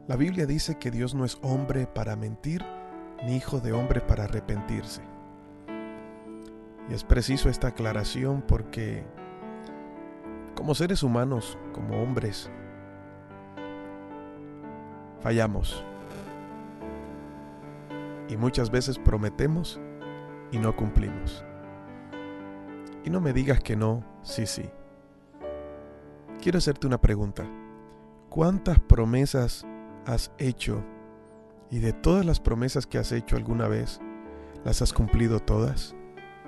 La Biblia dice que Dios no es hombre para mentir, ni hijo de hombre para arrepentirse. Y es preciso esta aclaración porque como seres humanos, como hombres, fallamos. Y muchas veces prometemos y no cumplimos. Y no me digas que no, sí, sí. Quiero hacerte una pregunta. ¿Cuántas promesas has hecho? Y de todas las promesas que has hecho alguna vez, ¿las has cumplido todas?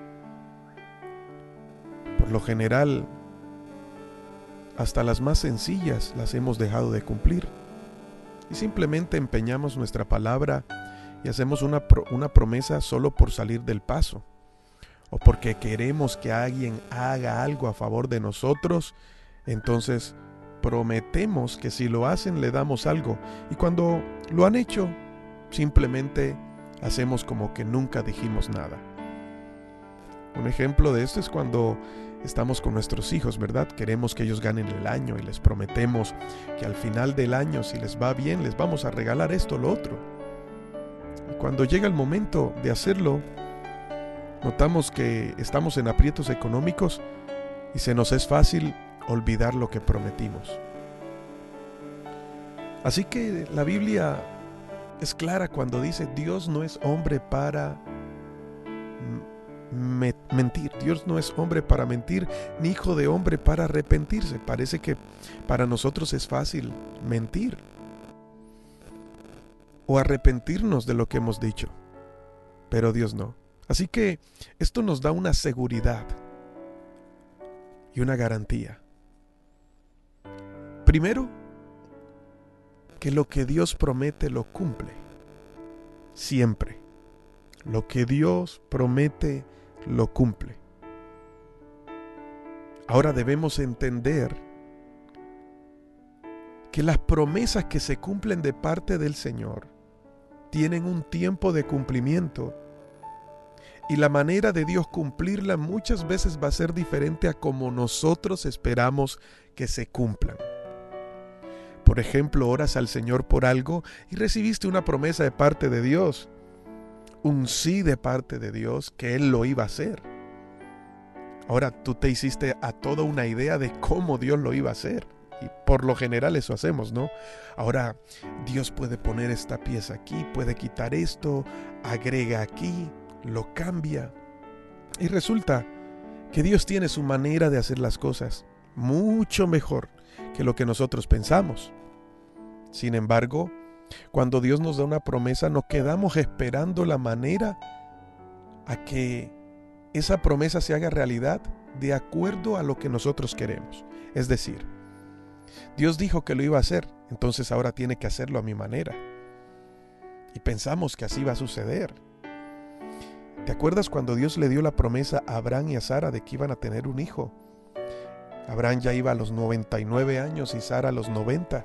Por lo general, hasta las más sencillas las hemos dejado de cumplir. Y simplemente empeñamos nuestra palabra y hacemos una promesa solo por salir del paso. O porque queremos que alguien haga algo a favor de nosotros, entonces prometemos que si lo hacen le damos algo. Y cuando lo han hecho, simplemente hacemos como que nunca dijimos nada. Un ejemplo de esto es cuando estamos con nuestros hijos, ¿verdad? Queremos que ellos ganen el año y les prometemos que al final del año, si les va bien, les vamos a regalar esto o lo otro. Y cuando llega el momento de hacerlo, notamos que estamos en aprietos económicos y se nos es fácil olvidar lo que prometimos. Así que la Biblia es clara cuando dice: Dios no es hombre para mentir. Dios no es hombre para mentir, ni hijo de hombre para arrepentirse. Parece que para nosotros es fácil mentir o arrepentirnos de lo que hemos dicho, pero Dios no. Así que esto nos da una seguridad y una garantía. Primero, que lo que Dios promete lo cumple. Siempre. Lo que Dios promete lo cumple. Ahora debemos entender que las promesas que se cumplen de parte del Señor tienen un tiempo de cumplimiento. Y la manera de Dios cumplirla muchas veces va a ser diferente a como nosotros esperamos que se cumplan. Por ejemplo, oras al Señor por algo y recibiste una promesa de parte de Dios, un sí de parte de Dios, que Él lo iba a hacer. Ahora tú te hiciste a toda una idea de cómo Dios lo iba a hacer. Y por lo general eso hacemos, ¿no? Ahora Dios puede poner esta pieza aquí, puede quitar esto, agrega aquí, lo cambia. Y resulta que Dios tiene su manera de hacer las cosas mucho mejor que lo que nosotros pensamos. Sin embargo, cuando Dios nos da una promesa, nos quedamos esperando la manera a que esa promesa se haga realidad de acuerdo a lo que nosotros queremos. Es decir, Dios dijo que lo iba a hacer, entonces ahora tiene que hacerlo a mi manera. Y pensamos que así va a suceder. ¿Te acuerdas cuando Dios le dio la promesa a Abraham y a Sara de que iban a tener un hijo? Abraham ya iba a los 99 años y Sara a los 90.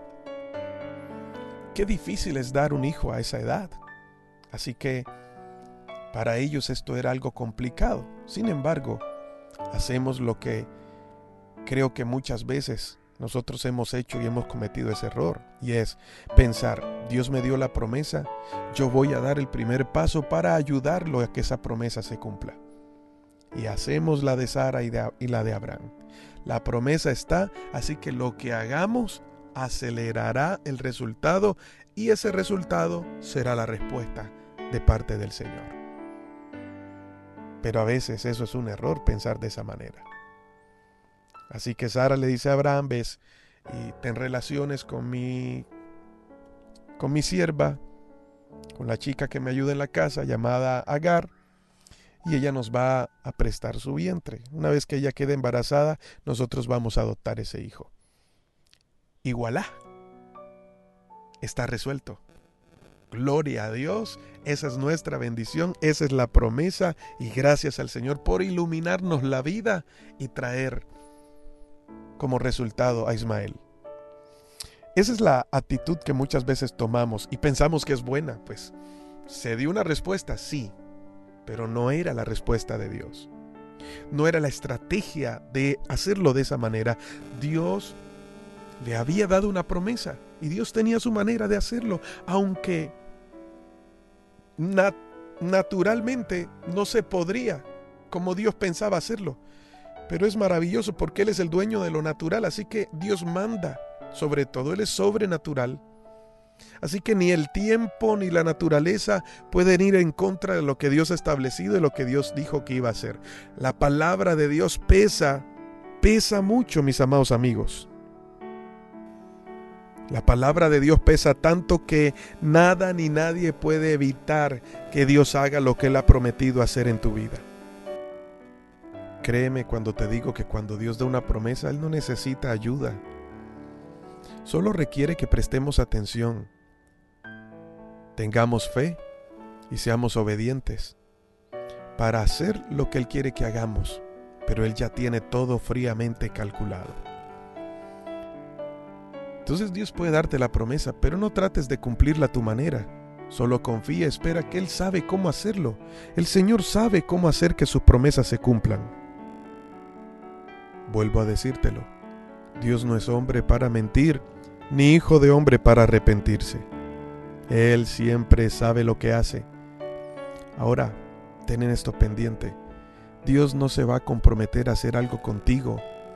Qué difícil es dar un hijo a esa edad. Así que para ellos esto era algo complicado. Sin embargo, hacemos lo que creo que muchas veces nosotros hemos hecho y hemos cometido ese error. Y es pensar: Dios me dio la promesa, yo voy a dar el primer paso para ayudarlo a que esa promesa se cumpla. Y hacemos la de Sara y la de Abraham. La promesa está, así que lo que hagamos acelerará el resultado y ese resultado será la respuesta de parte del Señor. Pero a veces eso es un error, pensar de esa manera. Así que Sara le dice a Abraham: ves y ten relaciones con mi sierva, con la chica que me ayuda en la casa llamada Agar, y ella nos va a prestar su vientre. Una vez que ella quede embarazada, nosotros vamos a adoptar ese hijo. Y voilà, está resuelto. Gloria a Dios, esa es nuestra bendición, esa es la promesa, y gracias al Señor por iluminarnos la vida y traer como resultado a Ismael. Esa es la actitud que muchas veces tomamos y pensamos que es buena. Pues se dio una respuesta, sí, pero no era la respuesta de Dios. No era la estrategia de hacerlo de esa manera. Dios le había dado una promesa Y Dios tenía su manera de hacerlo, aunque naturalmente no se podría como Dios pensaba hacerlo. Pero es maravilloso porque Él es el dueño de lo natural, así que Dios manda sobre todo, Él es sobrenatural. Así que ni el tiempo ni la naturaleza pueden ir en contra de lo que Dios ha establecido y lo que Dios dijo que iba a hacer. La palabra de Dios pesa mucho, mis amados amigos. La palabra de Dios pesa tanto que nada ni nadie puede evitar que Dios haga lo que Él ha prometido hacer en tu vida. Créeme cuando te digo que cuando Dios da una promesa, Él no necesita ayuda. Solo requiere que prestemos atención, tengamos fe y seamos obedientes para hacer lo que Él quiere que hagamos, pero Él ya tiene todo fríamente calculado. Entonces Dios puede darte la promesa, pero no trates de cumplirla a tu manera. Solo confía, espera que Él sabe cómo hacerlo. El Señor sabe cómo hacer que sus promesas se cumplan. Vuelvo a decírtelo. Dios no es hombre para mentir, ni hijo de hombre para arrepentirse. Él siempre sabe lo que hace. Ahora, ten esto pendiente. Dios no se va a comprometer a hacer algo contigo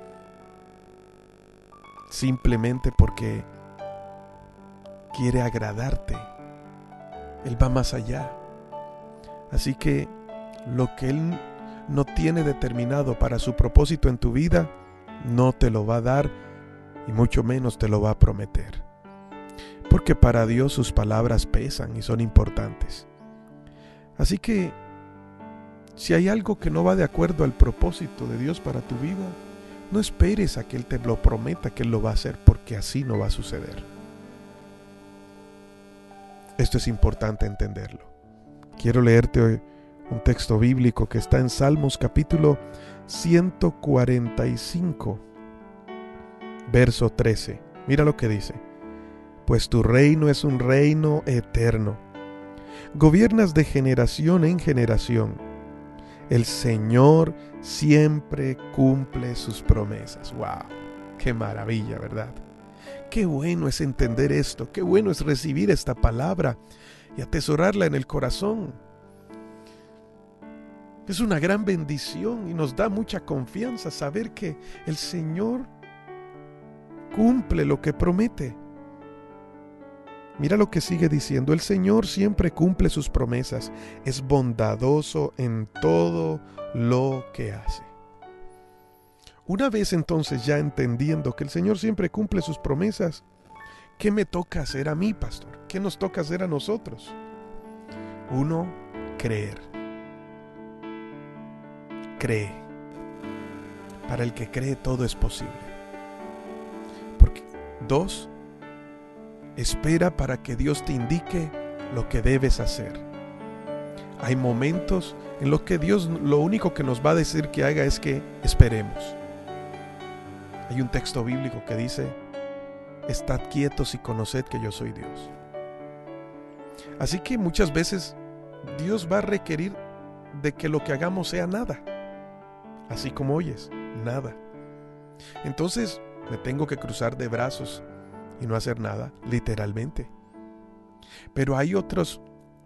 simplemente porque quiere agradarte. Él va más allá. Así que lo que Él no tiene determinado para su propósito en tu vida, no te lo va a dar y mucho menos te lo va a prometer. Porque para Dios sus palabras pesan y son importantes. Así que si hay algo que no va de acuerdo al propósito de Dios para tu vida, no esperes a que Él te lo prometa que Él lo va a hacer, porque así no va a suceder. Esto es importante entenderlo. Quiero leerte hoy un texto bíblico que está en Salmos capítulo 145, verso 13. Mira lo que dice. Pues tu reino es un reino eterno. Gobiernas de generación en generación. El Señor siempre cumple sus promesas. ¡Wow! ¡Qué maravilla!, ¿verdad? Qué bueno es entender esto. Qué bueno es recibir esta palabra y atesorarla en el corazón. Es una gran bendición y nos da mucha confianza saber que el Señor cumple lo que promete. Mira lo que sigue diciendo. El Señor siempre cumple sus promesas. Es bondadoso en todo lo que hace. Una vez entonces ya entendiendo que el Señor siempre cumple sus promesas, ¿qué me toca hacer a mí, pastor? ¿Qué nos toca hacer a nosotros? Uno, creer. Cree. Para el que cree todo es posible. Porque, dos, espera para que Dios te indique lo que debes hacer. Hay momentos en los que Dios lo único que nos va a decir que haga es que esperemos. Hay un texto bíblico que dice: estad quietos y conoced que yo soy Dios. Así que muchas veces Dios va a requerir de que lo que hagamos sea nada. Así como oyes, nada. Entonces me tengo que cruzar de brazos y no hacer nada, literalmente. Pero hay otras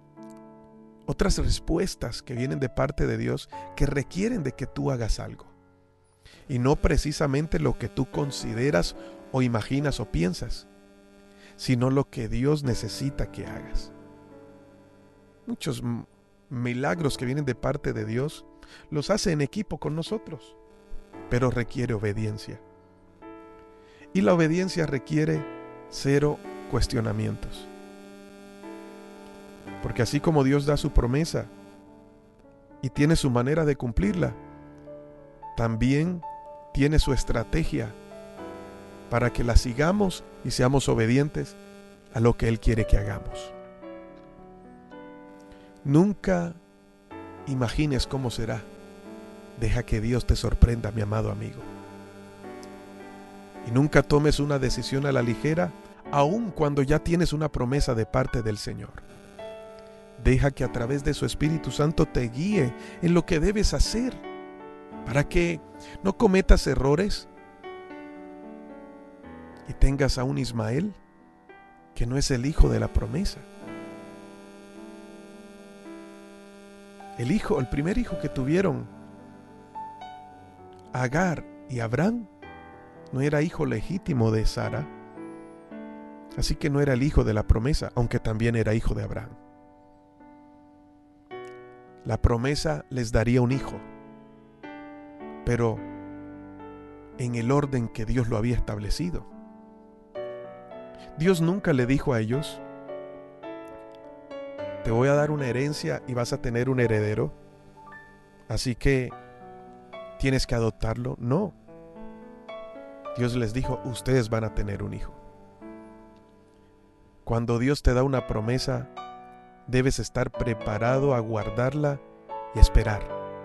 respuestas que vienen de parte de Dios que requieren de que tú hagas algo. Y no precisamente lo que tú consideras o imaginas o piensas, sino lo que Dios necesita que hagas. Muchos milagros que vienen de parte de Dios los hace en equipo con nosotros, pero requiere obediencia. Y la obediencia requiere 0 cuestionamientos. Porque así como Dios da su promesa y tiene su manera de cumplirla, también tiene su estrategia para que la sigamos y seamos obedientes a lo que Él quiere que hagamos. Nunca imagines cómo será. Deja que Dios te sorprenda, mi amado amigo. Y nunca tomes una decisión a la ligera, aun cuando ya tienes una promesa de parte del Señor. Deja que a través de su Espíritu Santo te guíe en lo que debes hacer, para que no cometas errores y tengas a un Ismael que no es el hijo de la promesa. El primer hijo que tuvieron Agar y Abraham no era hijo legítimo de Sara, así que no era el hijo de la promesa, aunque también era hijo de Abraham. La promesa les daría un hijo, pero en el orden que Dios lo había establecido. Dios nunca le dijo a ellos: te voy a dar una herencia y vas a tener un heredero, así que tienes que adoptarlo. No. Dios les dijo: ustedes van a tener un hijo. Cuando Dios te da una promesa, debes estar preparado a guardarla y esperar.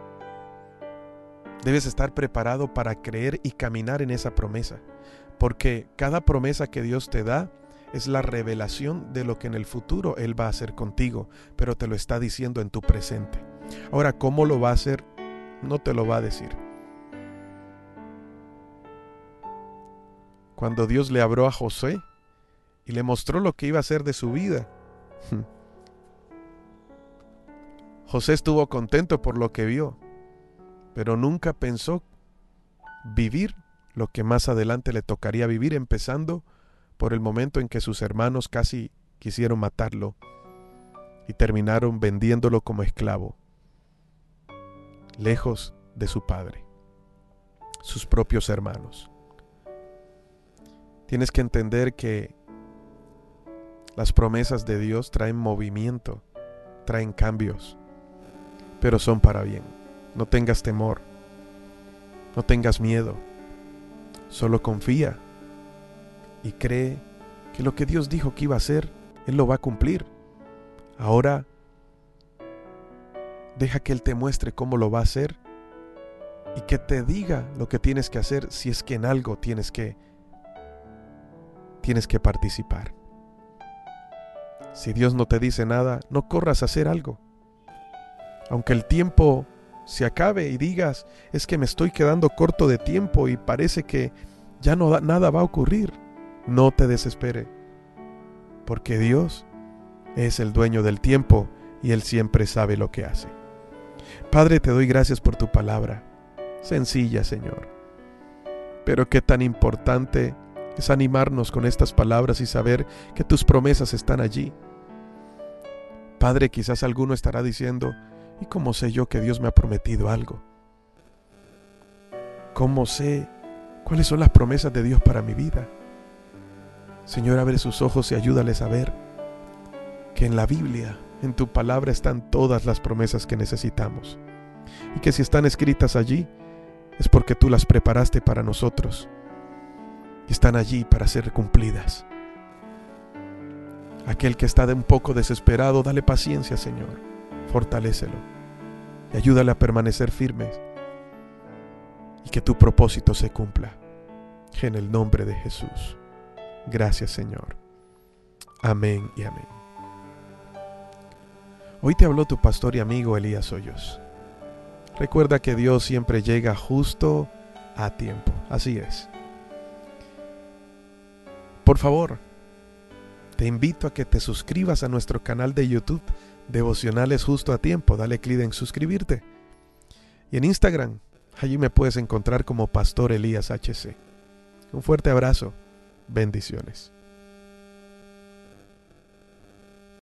Debes estar preparado para creer y caminar en esa promesa, porque cada promesa que Dios te da es la revelación de lo que en el futuro Él va a hacer contigo, pero te lo está diciendo en tu presente. Ahora, ¿cómo lo va a hacer? No te lo va a decir. Cuando Dios le habló a José y le mostró lo que iba a hacer de su vida, José estuvo contento por lo que vio, pero nunca pensó vivir lo que más adelante le tocaría vivir, empezando por el momento en que sus hermanos casi quisieron matarlo y terminaron vendiéndolo como esclavo, lejos de su padre, sus propios hermanos. Tienes que entender que las promesas de Dios traen movimiento, traen cambios, pero son para bien. No tengas temor, no tengas miedo, solo confía y cree que lo que Dios dijo que iba a hacer, Él lo va a cumplir. Ahora, deja que Él te muestre cómo lo va a hacer y que te diga lo que tienes que hacer si es que en algo tienes que participar. Si Dios no te dice nada, no corras a hacer algo. Aunque el tiempo se acabe y digas: es que me estoy quedando corto de tiempo y parece que ya nada va a ocurrir, no te desespere, porque Dios es el dueño del tiempo y Él siempre sabe lo que hace. Padre, te doy gracias por tu palabra, sencilla, Señor, pero qué tan importante es animarnos con estas palabras y saber que tus promesas están allí. Padre, quizás alguno estará diciendo: ¿y cómo sé yo que Dios me ha prometido algo? ¿Cómo sé cuáles son las promesas de Dios para mi vida? Señor, abre sus ojos y ayúdales a ver que en la Biblia, en tu palabra, están todas las promesas que necesitamos, y que si están escritas allí es porque tú las preparaste para nosotros y están allí para ser cumplidas. Aquel que está un poco desesperado, dale paciencia, Señor, fortalécelo y ayúdale a permanecer firme y que tu propósito se cumpla. En el nombre de Jesús. Gracias, Señor. Amén y amén. Hoy te habló tu pastor y amigo Elías Hoyos. Recuerda que Dios siempre llega justo a tiempo. Así es. Por favor, te invito a que te suscribas a nuestro canal de YouTube, Devocionales Justo a Tiempo. Dale clic en suscribirte. Y en Instagram, allí me puedes encontrar como Pastor Elías HC. Un fuerte abrazo. Bendiciones.